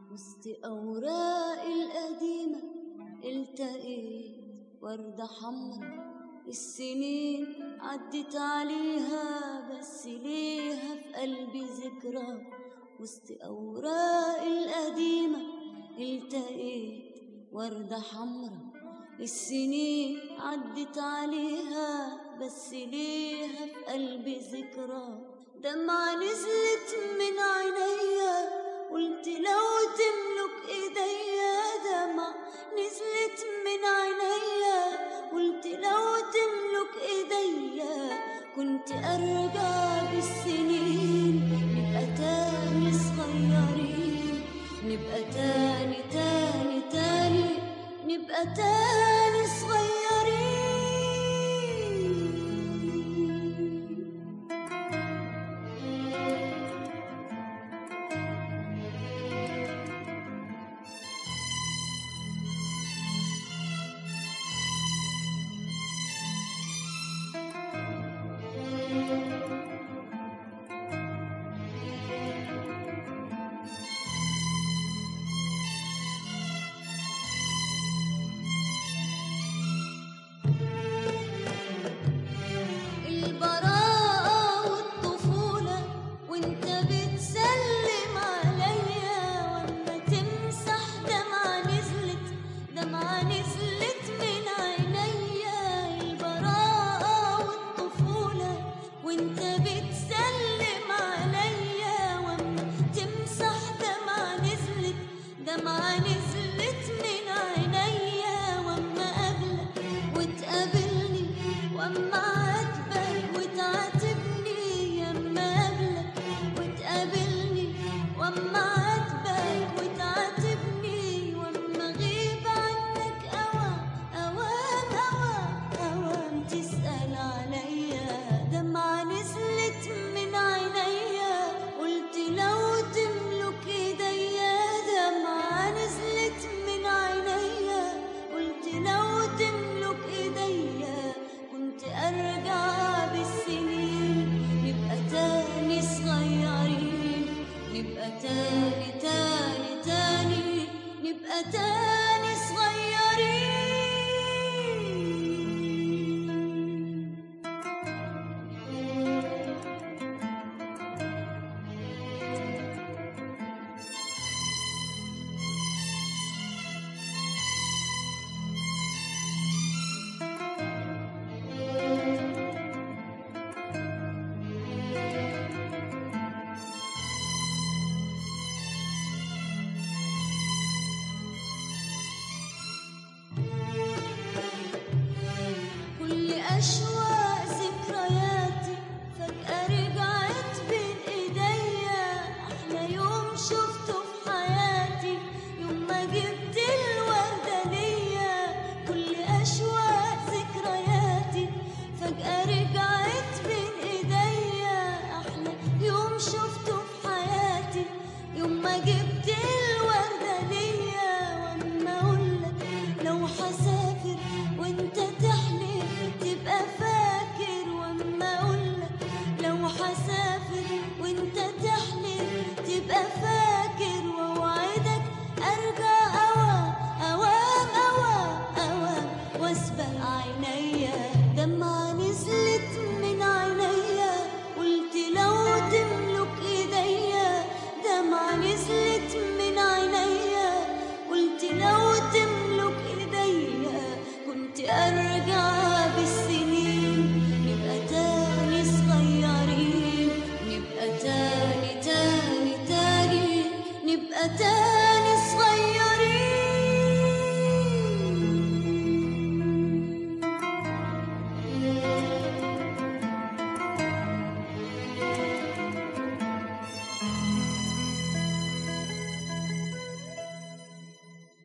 وسط أوراق القديمة التقيت وردة حمرا، السنين عدت عليها بس ليها في قلبي ذكرى. وسط أوراق القديمة التقيت وردة حمرا، السنين عدت عليها بس ليها في قلبي ذكرى. دمعة نزلت من عينيا قلت لو تملك ايديا، دمعة نزلت من عينيا قلت لو تملك ايديا. كنت ارجع بالسنين نبقى تاني صغيرين، نبقى تاني تاني تاني، نبقى تاني صغيرين. أشواق ذكرياتي فجأة رجعت بين إيديا. أحلى يوم شفته في حياتي يوم ما جبت الوردة ليا. كل أشواق ذكرياتي فجأة رجعت بين إيديا. أحلى يوم شفته في حياتي يوم ما جبت